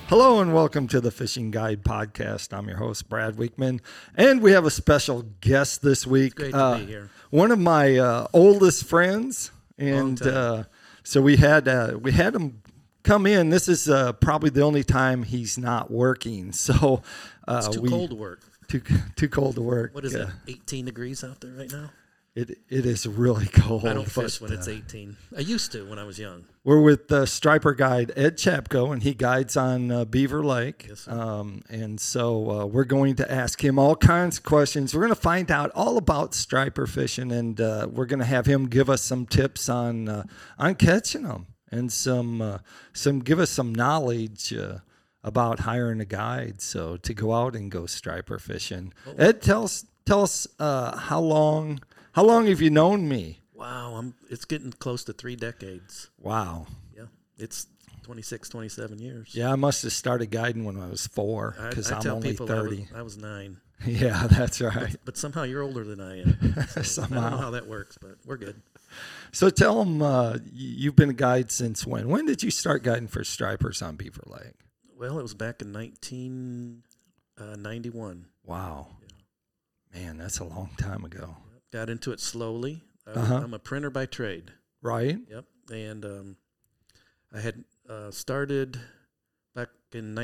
Hello and welcome to the Fishing Guide Podcast. I'm your host, Brad Weekman, and we have a special guest this week. It's great to be here. One of my oldest friends, and so we had him come in. This is probably the only time he's not working. So It's too cold to work. Too cold to work. What is it, 18 degrees out there right now? It is really cold. I don't fish when it's 18. I used to when I was young. We're with striper guide Ed Chapko, and he guides on Beaver Lake. Yes, sir. And so we're going to ask him all kinds of questions. We're going to find out all about striper fishing, and we're going to have him give us some tips on catching them, and some give us some knowledge about hiring a guide so to go out and go striper fishing. Oh. Ed, tell us how long have you known me? Wow, it's getting close to 3 decades. Wow. Yeah, it's 26, 27 years. Yeah, I must have started guiding when I was 4 because I'm only 30. I was 9. Yeah, that's right. But somehow you're older than I am. So somehow. I don't know how that works, but we're good. So tell them, you've been a guide since when? When did you start guiding for stripers on Beaver Lake? Well, it was back in 1991. Wow. Yeah. Man, that's a long time ago. Got into it slowly. I'm a printer by trade. Right. Yep. And I had started back in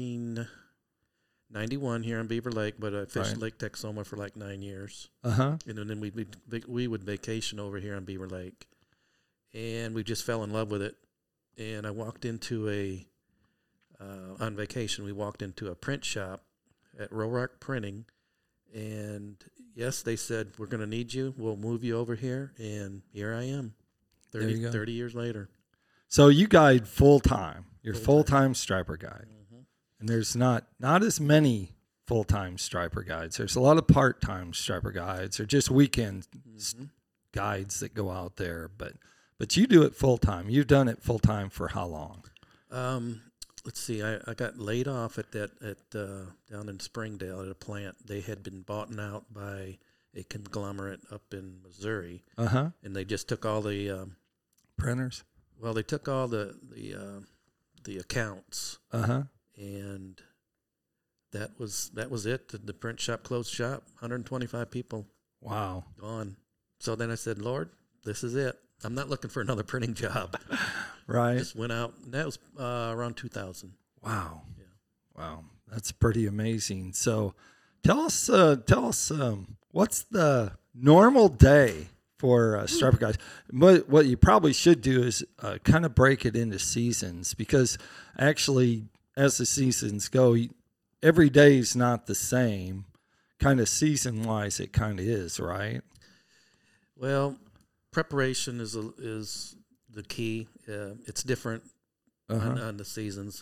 1991 here on Beaver Lake, but I fished Lake Texoma for like 9 years. And then we would vacation over here on Beaver Lake. And we just fell in love with it. And I walked into on vacation, we walked into a print shop at Rorock Printing. And yes, they said, we're going to need you. We'll move you over here. And here I am, 30 years later. So you guide full-time. You're full-time striper guide. Mm-hmm. And there's not as many full-time striper guides. There's a lot of part-time striper guides or just weekend guides that go out there. But you do it full-time. You've done it full-time for how long? Let's see. I got laid off at down in Springdale at a plant. They had been bought out by a conglomerate up in Missouri, and they just took all the printers. Well, they took all the accounts, and that was it. The print shop closed shop. 125 people. Wow, gone. So then I said, Lord, this is it. I'm not looking for another printing job. Right. Just went out. And that was around 2000. Wow. Yeah. Wow. That's pretty amazing. So tell us, what's the normal day for striper guys? What you probably should do is kind of break it into seasons, because actually as the seasons go, every day is not the same. Kind of season-wise, it kind of is, right? Well, preparation is the key. It's different on the seasons.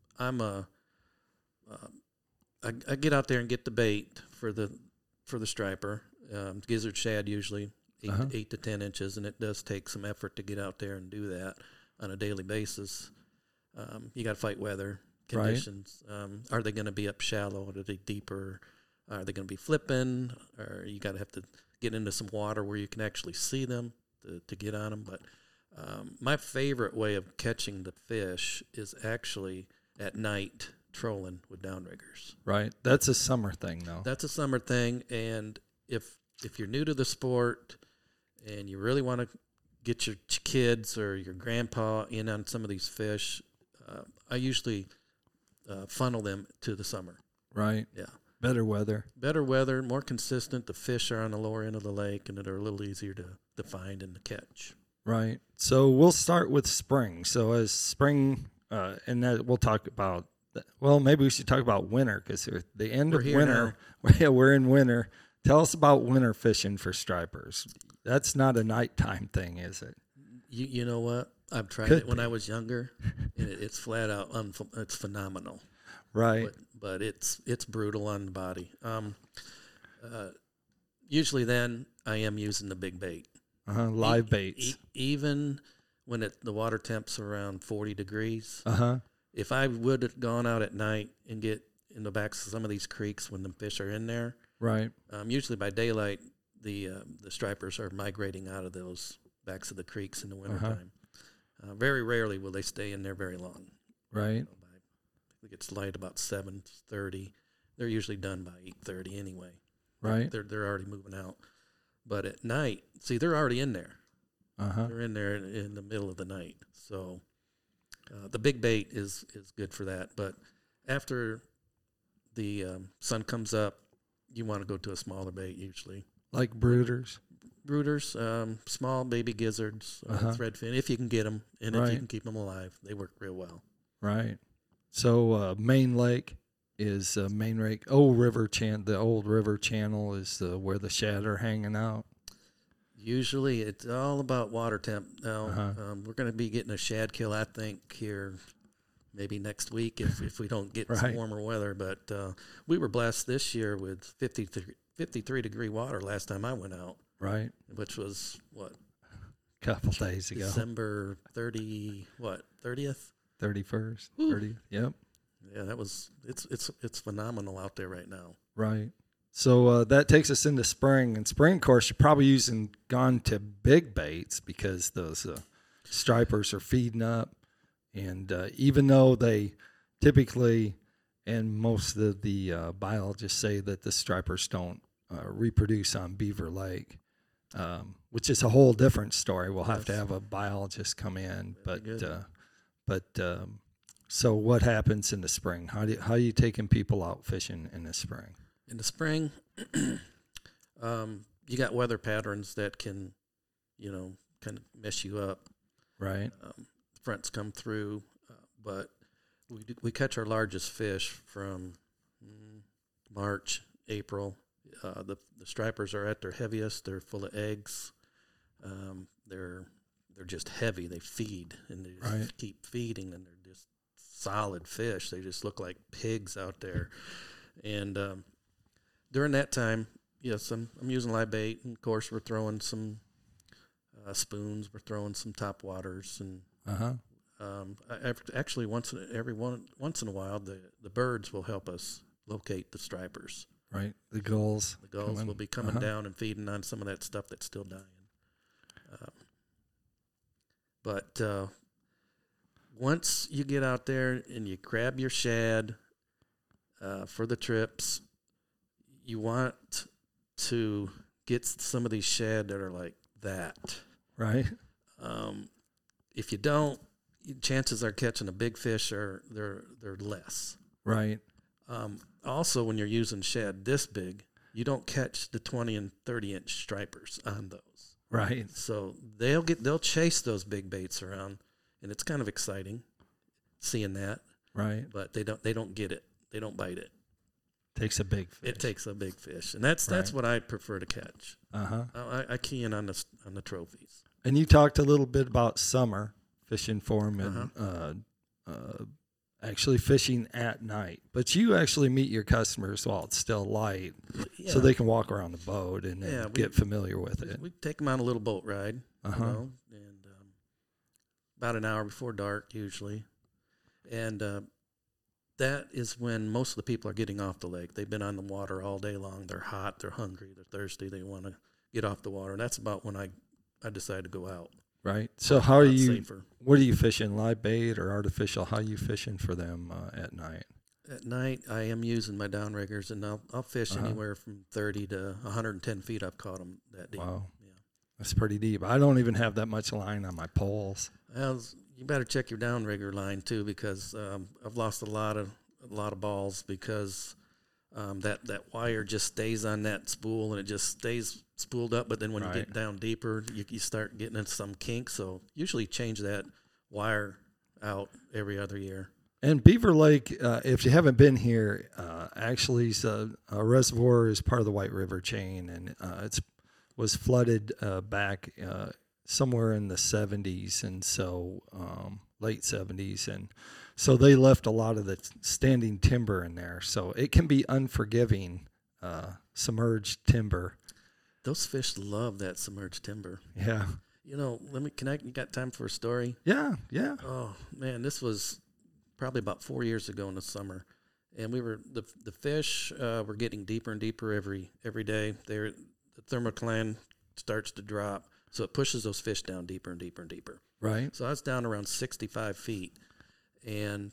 I get out there and get the bait for the striper, gizzard shad usually 8 to 10 inches, and it does take some effort to get out there and do that on a daily basis. You got to fight weather conditions. Right. Are they going to be up shallow? Are they deeper? Are they going to be flipping? Or you got to have to get into some water where you can actually see them to get on them. But my favorite way of catching the fish is actually at night trolling with downriggers. Right. That's a summer thing, though. That's a summer thing. And if you're new to the sport and you really want to get your kids or your grandpa in on some of these fish, I usually funnel them to the summer. Right. Yeah. Better weather, more consistent. The fish are on the lower end of the lake, and they're a little easier to find and to catch. Right. So we'll start with spring. So as spring, and that we'll talk about. Well, maybe we should talk about winter, because the end of winter. Yeah, we're in winter. Tell us about winter fishing for stripers. That's not a nighttime thing, is it? You know what? I've tried it when I was younger, and it's flat out it's phenomenal. Right. But it's brutal on the body. Usually then I am using the big bait. Live baits. Even when the water temp's around 40 degrees. If I would have gone out at night and get in the backs of some of these creeks when the fish are in there. Right. Usually by daylight, the stripers are migrating out of those backs of the creeks in the wintertime. Very rarely will they stay in there very long. Right. it gets light about 7:30. They're usually done by 8:30 anyway. Right. They're already moving out. But at night, see, they're already in there. They're in there in the middle of the night. So the big bait is good for that. But after the sun comes up, you want to go to a smaller bait usually. Like brooders? Brooders, small baby gizzards, threadfin, if you can get them, and if you can keep them alive. They work real well. Right. So Main Lake is Main Lake. The old river channel is where the shad are hanging out. Usually it's all about water temp. Now, we're going to be getting a shad kill, I think, here maybe next week if we don't get some warmer weather. But we were blessed this year with 53-degree water last time I went out. Right. Which was, what? A couple days ago. December 30th? 31st? 30th, yep. Yeah, it's phenomenal out there right now. Right. So that takes us into spring. And spring, of course, you're probably gone to big baits because those stripers are feeding up. And even though they typically, and most of the biologists say that the stripers don't reproduce on Beaver Lake, which is a whole different story. We'll have to have a biologist come in. So what happens in the spring? How are you taking people out fishing in the spring? In the spring, you got weather patterns that can, kind of mess you up. Right. Fronts come through, but we catch our largest fish from March, April. The stripers are at their heaviest. They're full of eggs. They're just heavy. They feed and they just keep feeding, and they're just solid fish. They just look like pigs out there, and during that time, yes, I'm using live bait, and of course we're throwing some spoons. We're throwing some top waters, and actually once in a while, the birds will help us locate the stripers. Right, the gulls. The gulls will be coming down and feeding on some of that stuff that's still dying. But once you get out there and you grab your shad for the trips, you want to get some of these shad that are like that. Right. If you don't, chances are catching a big fish they're less. Right. Also, when you're using shad this big, you don't catch the 20 and 30-inch stripers on those. Right. So they'll chase those big baits around, and it's kind of exciting seeing that. Right. But they don't get it. They don't bite it. Takes a big fish. It takes a big fish, and that's what I prefer to catch. I key in on the trophies. And you talked a little bit about summer fishing for them and actually fishing at night. But you actually meet your customers while it's still light, so they can walk around the boat and get familiar with it. We take them on a little boat ride, and about an hour before dark usually, and that is when most of the people are getting off the lake. They've been on the water all day long. They're hot. They're hungry. They're thirsty. They want to get off the water. And that's about when I decide to go out. Right. So how are you? Safer. What are you fishing? Live bait or artificial? How are you fishing for them at night? At night, I am using my downriggers, and I'll fish anywhere from 30 to 110 feet. I've caught them that deep. Wow. Yeah. That's pretty deep. I don't even have that much line on my poles. Well, you better check your downrigger line too, because I've lost a lot of balls because that wire just stays on that spool and it just stays spooled up. But then when you get down deeper, you start getting into some kinks. So usually change that wire out every other year. And Beaver Lake, if you haven't been here, actually a reservoir is part of the White River chain, and it was flooded back somewhere in the 70s, and so late 70s, and so they left a lot of the standing timber in there. So it can be unforgiving, submerged timber. Those fish love that submerged timber. Yeah. You got time for a story? Yeah. Oh man, this was probably about 4 years ago in the summer, and we were the fish were getting deeper and deeper every day. The thermocline starts to drop, so it pushes those fish down deeper and deeper and deeper. Right. So I was down around 65 feet, and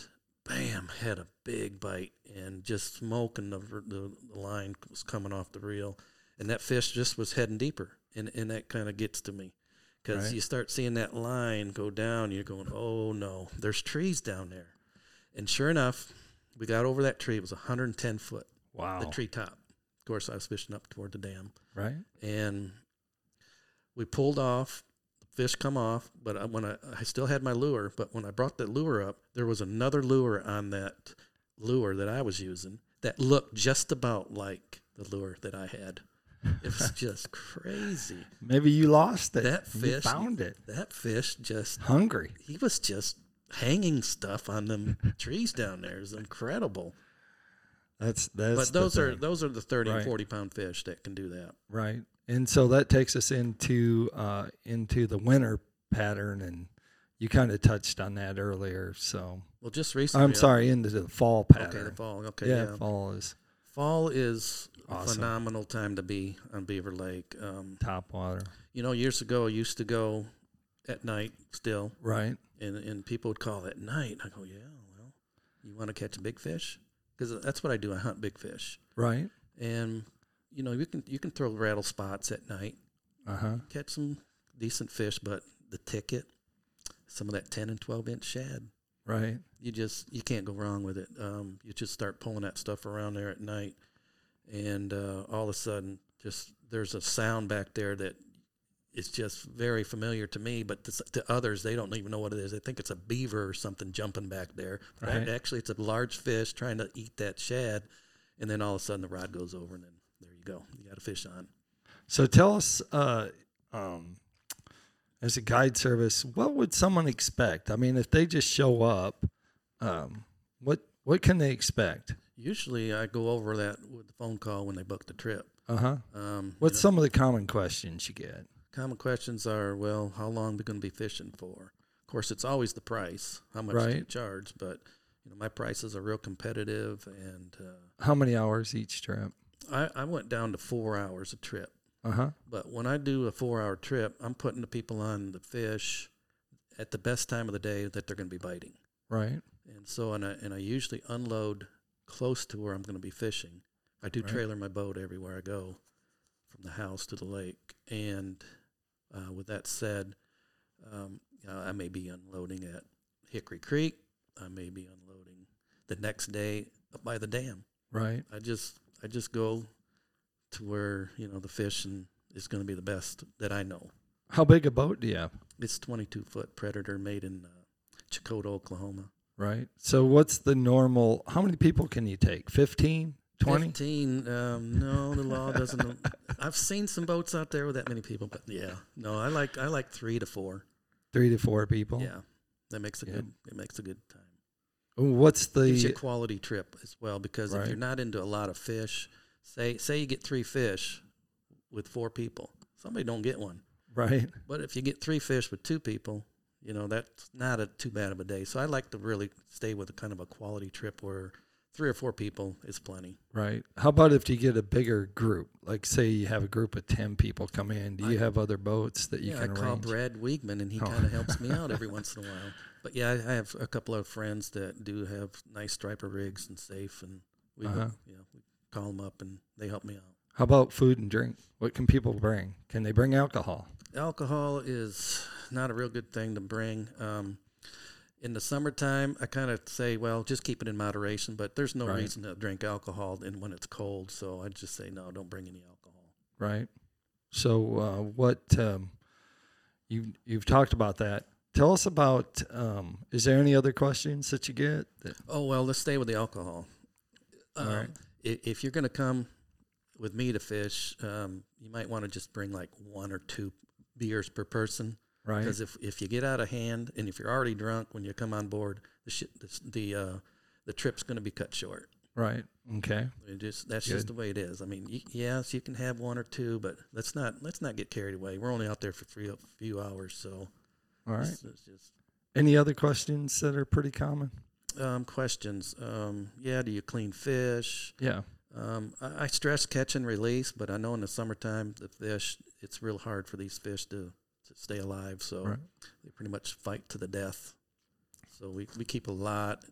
bam, had a big bite, and just smoking the line was coming off the reel, and that fish just was heading deeper, and that kind of gets to me, because you start seeing that line go down, you're going, oh no, there's trees down there, and sure enough, we got over that tree. It was 110 foot. Wow. The tree top. Of course, I was fishing up toward the dam. Right. And we pulled off. The fish come off, but I still had my lure. But when I brought the lure up, there was another lure on that lure that I was using that looked just about like the lure that I had. It was just crazy. Maybe you lost it. That fish. You found it. That fish just. Hungry. He was just hanging stuff on them trees down there. Is incredible. That's but those are the 30 and 40 pound fish that can do that. Right. And so that takes us into the winter pattern, and you kind of touched on that earlier. So just recently. I'm sorry, into the fall pattern. Okay, the fall. Okay, yeah. Fall is awesome. A phenomenal time to be on Beaver Lake. Top water. Years ago I used to go at night still. Right. And people would call at night. I go, yeah, well, you want to catch a big fish? Because that's what I do. I hunt big fish. Right. And, you can throw rattle spots at night. Catch some decent fish, but the ticket, some of that 10 and 12-inch shad. Right. You can't go wrong with it. You just start pulling that stuff around there at night. And all of a sudden, there's a sound back there that is just very familiar to me, but to others, they don't even know what it is. They think it's a beaver or something jumping back there. Right. Actually, it's a large fish trying to eat that shad, and then all of a sudden the rod goes over, and then there you go. You got a fish on. So tell us, as a guide service, what would someone expect? I mean, if they just show up, what can they expect? Usually I go over that with the phone call when they book the trip. What's some of the common questions you get? Common questions are, well, how long are we going to be fishing for? Of course, it's always the price. How much do you charge? But my prices are real competitive. And how many hours each trip? I went down to 4 hours a trip. But when I do a 4-hour trip, I'm putting the people on the fish at the best time of the day that they're going to be biting. Right. And so, and I usually unload close to where I'm going to be fishing. I do trailer my boat everywhere I go, from the house to the lake. And with that said, I may be unloading at Hickory Creek. I may be unloading the next day up by the dam. Right. I just go to where the fish is going to be the best that I know. How big a boat do you have? It's 22-foot Predator made in Chakota, Oklahoma. Right. So what's the normal? How many people can you take? 15? 20? 15. No, the law doesn't. I've seen some boats out there with that many people, but yeah, no, I like 3 to 4. 3 to 4 people. Yeah, that makes a good. It makes a good time. What's the? It's a quality trip as well, because if you're not into a lot of fish, say you get 3 fish with 4 people, somebody don't get one. Right. But if you get 3 fish with 2 people, that's not too bad of a day. So I like to really stay with a kind of a quality trip where 3 or 4 people is plenty. Right. How about if you get a bigger group? Like, say you have a group of 10 people come in. Do you have other boats that you can arrange? I call Brad Wiegman, and he kind of helps me out every once in a while. But, yeah, I have a couple of friends that do have nice striper rigs and safe, and we call them up, and they help me out. How about food and drink? What can people bring? Can they bring alcohol? Alcohol is not a real good thing to bring. In the summertime, I kind of say, well, just keep it in moderation, but there's no reason to drink alcohol when it's cold, so I just say, no, don't bring any alcohol. Right. So you've talked about that. Tell us about, is there any other questions that you get? Oh, well, let's stay with the alcohol. All right. If you're going to come with me to fish, you might want to just bring like 1 or 2 beers per person. Right. Because if you get out of hand, and if you're already drunk when you come on board, the trip's going to be cut short. Right. Okay. That's just the way it is. I mean, yes, you can have 1 or 2, but let's not get carried away. We're only out there for a few hours, so. All right. Any other questions that are pretty common? Questions. Do you clean fish? Yeah. I stress catch and release, but I know in the summertime the fish, it's real hard for these fish to stay alive, so they pretty much fight to the death. So we keep a lot in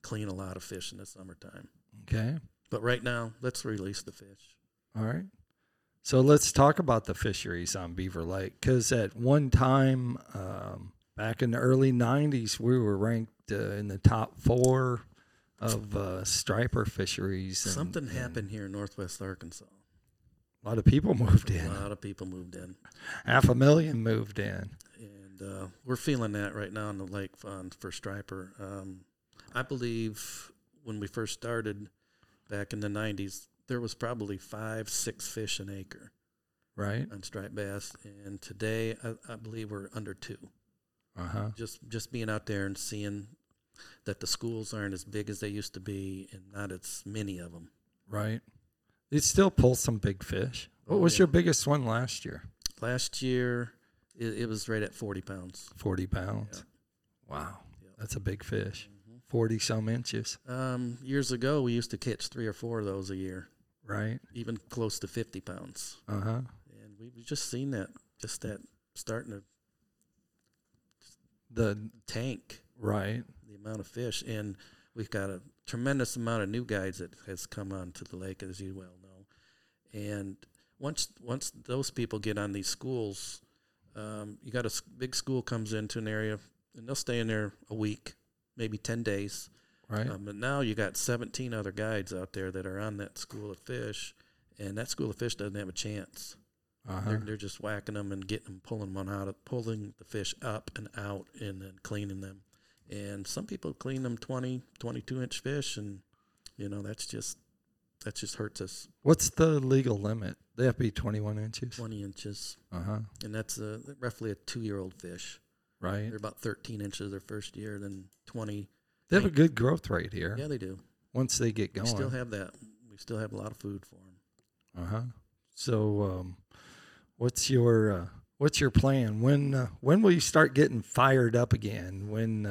clean a lot of fish in the summertime. Okay. But right now, let's release the fish. All right. So let's talk about the fisheries on Beaver Lake, because at one time, back in the early 90s, we were ranked in the top 4 of striper fisheries. Something happened here in Northwest Arkansas. A lot of people moved in. A lot of people moved in. 500,000 moved in. And we're feeling that right now in the lake fund for striper. I believe when we first started back in the 90s, there was probably 5-6 fish an acre. Right. On striped bass. And today, I believe we're under 2. Uh-huh. Just being out there and seeing that the schools aren't as big as they used to be and not as many of them. Right. You still pull some big fish. What was your biggest one last year? Last year, it was right at 40 pounds. 40 pounds. Yeah. Wow. Yep. That's a big fish. 40-some inches. Years ago, we used to catch 3 or 4 of those a year. Right. Even close to 50 pounds. Uh-huh. And we've just seen that starting to the tank. Right. The amount of fish. And we've got a tremendous amount of new guides that has come onto the lake, as you well know. And once those people get on these schools, you got a big school comes into an area, and they'll stay in there a week, maybe 10 days. Right. But now you got 17 other guides out there that are on that school of fish, and that school of fish doesn't have a chance. Uh-huh. They're just whacking them and getting them, pulling the fish up and out, and then cleaning them. And some people clean them 20, 22-inch fish, and, that just hurts us. What's the legal limit? They have to be 21 inches? 20 inches. Uh-huh. And that's roughly a 2-year-old fish. Right. They're about 13 inches their first year, then 20. They have a good growth rate here. Yeah, they do. Once they get going. We still have that. We still have a lot of food for them. Uh-huh. So what's your plan? When will you start getting fired up again?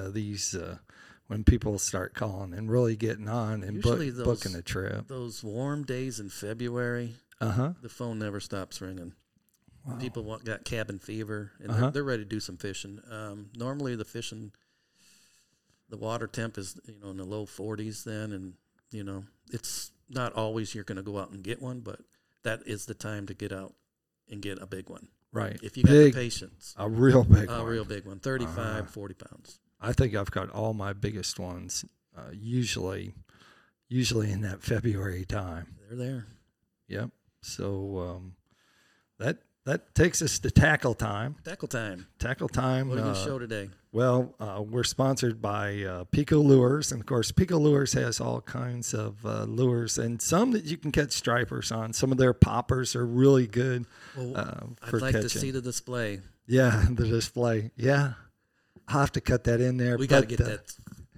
When people start calling and really getting on and booking a trip? Those warm days in February, the phone never stops ringing. Wow. People got cabin fever, and they're ready to do some fishing. Normally the fishing, the water temp is in the low 40s then, and it's not always you're going to go out and get one, but that is the time to get out and get a big one. Right. If you got the patience. A real big one. A real big one, 35, 40 pounds. I think I've got all my biggest ones usually in that February time. They're there. Yep. So that takes us to tackle time. Tackle time. Tackle time. What do we show today? Well, we're sponsored by Pico Lures, and of course, Pico Lures has all kinds of lures, and some that you can catch stripers on. Some of their poppers are really good for I'd like catching. to see the display. Yeah, the display. Yeah, I'll have to cut that in there. We got to get that.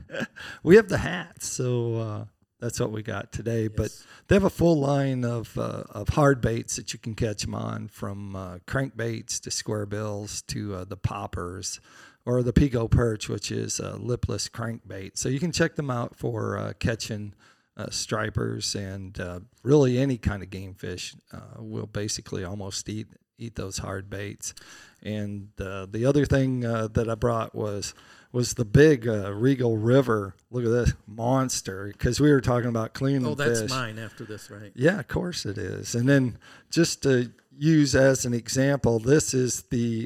We have the hats, so that's what we got today. Yes. But they have a full line of hard baits that you can catch them on, from crankbaits to square bills to the poppers, or the Pico Perch, which is a lipless crankbait. So you can check them out for catching stripers and really any kind of game fish. Will basically almost eat those hard baits. And the other thing that I brought was the big Regal River. Look at this monster, because we were talking about cleaning fish. Oh, that's mine after this, right? Yeah, of course it is. And then just to use as an example, this is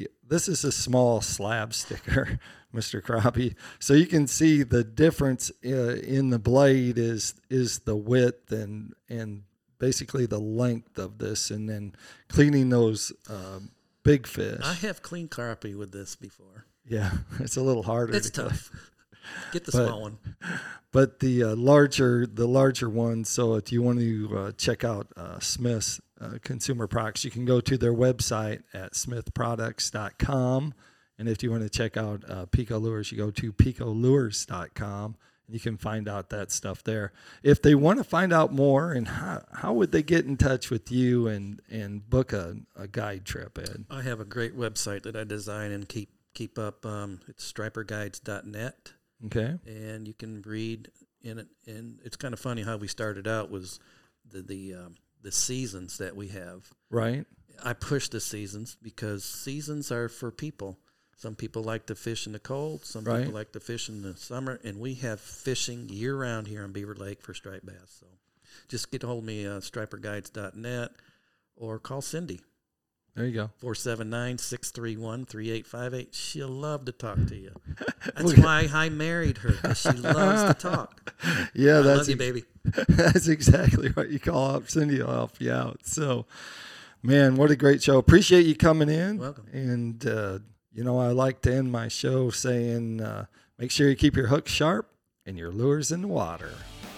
a small slab sticker, Mr. Crappie. So you can see the difference in the blade is the width and basically the length of this, and then cleaning those big fish. I have cleaned crappie with this before. Yeah, it's a little harder. It's tough. Get the small one. But the larger one. So if you want to check out Smith's Consumer Products, you can go to their website at smithproducts.com. And if you want to check out Pico Lures, you go to picolures.com. You can find out that stuff there. If they want to find out more, and how would they get in touch with you and book a guide trip, Ed? I have a great website that I design and keep up. It's striperguides.net. Okay. And you can read in it. And it's kind of funny how we started out was the seasons that we have. Right. I push the seasons because seasons are for people. Some people like to fish in the cold. Some Right. people like to fish in the summer. And we have fishing year-round here on Beaver Lake for striped bass. So just get a hold of me, striperguides.net, or call Cindy. There you go. 479-631-3858. She'll love to talk to you. That's why I married her, because she loves to talk. Yeah, I that's love you, baby. That's exactly right. You call up Cindy, will help you out. So, man, what a great show. Appreciate you coming in. Welcome. And, I like to end my show saying, make sure you keep your hooks sharp and your lures in the water.